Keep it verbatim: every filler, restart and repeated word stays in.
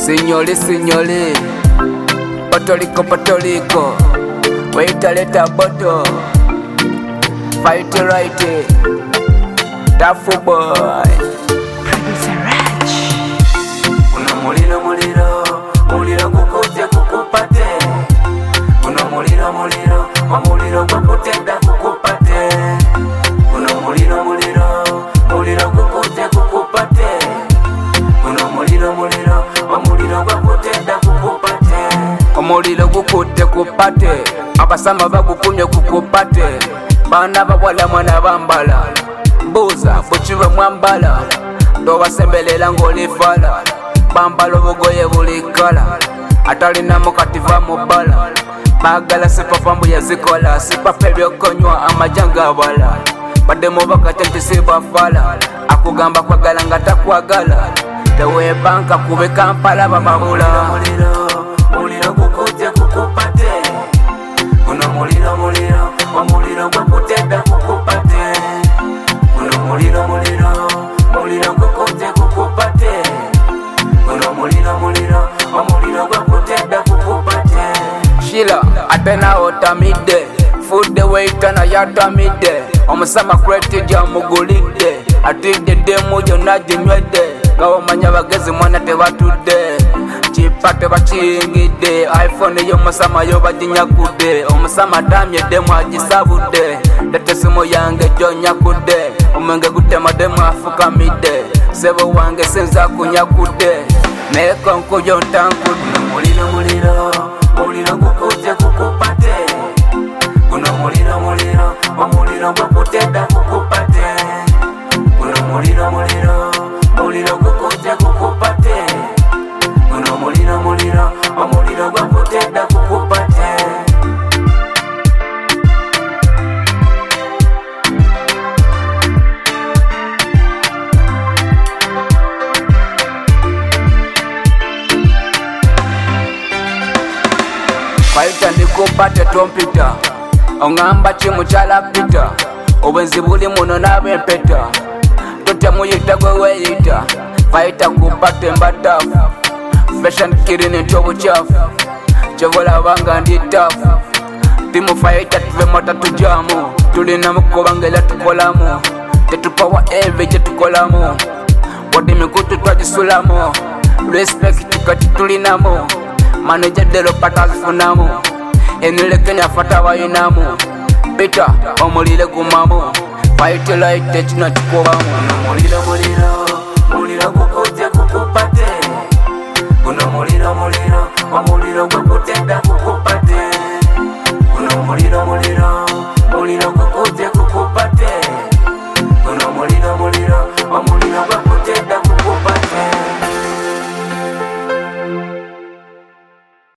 Signori, signori, Patolico, Patolico, wait a little bottle, fight it right, tough boy. Producer Raj. Uno muliro, muliro, muliro kukute kukupate. Uno muliro, muliro, muliro kukute da kukupate. Uno muliro, muliro, muliro kukute kukupate. Uno muliro, muliro, muliro kukute da kukupate. Omuliro gukute kupate, abasama bagukumye kukupate. Bana babwala mwana bambala, buza buchiba mwambala. Tobasembelela ng'olifala, bambala obugoye buli kala. Atalina mukativa mubala, bagala sipapa mbu yazikola. Sipapa ebyokonywa amajanga bala, badde mubakate nti sibafala. Akugamba kwagala nga takwagala, tewebanka kube Kampala bababula. Muliro gukute kukupate, guno muliro muliro, omuliro gwakutedda kukupate. Guno muliro muliro, muliro gukute kukupate. Guno muliro muliro, omuliro gwakutedda kukupate. Shila atena otamide, food the waiter na yatamide. Omusama kreti gya mugulide, atidde demu yonna ginywedde. Ngawomanya bagezi mwana tebatudde, chipate bachingide. iPhone yo musama yo bajinyakudde. Omusama tamye demu agisabudde, tete simu yange jo nyakudde. Omwenge gutema demu afukamidde, sebo wange senza kunyakudde. Nekonko yo ntankudde. Muliro muliro, muliro gukute kukupate. Guno muliro muliro, omuliro gwakutedda kukupate. Guno muliro muliro, muliro gukute kukupate. Guno muliro muliro, omuliro gwakutedda kukupate. Faita ndikupate tompita, ongamba chimuchala pita. Obwenzi buli muno nabempeta, totya muyita gwe weyita. Faita kupate mbatafu, fashion kirini ntobuchafu. Chevola banga ndi tafu, timu faita tuve mota tujamu. Tulina mukoba ngela tukolamu, tetupawa eve jetukolamu. Wadi mikutu twajisulamu, respect tukati tulinamu. Manager delo patazifunamu, enile Kenya fata bayinamu. Peter omulile gumamu, fight like techno chikobamu. Muliro muliro,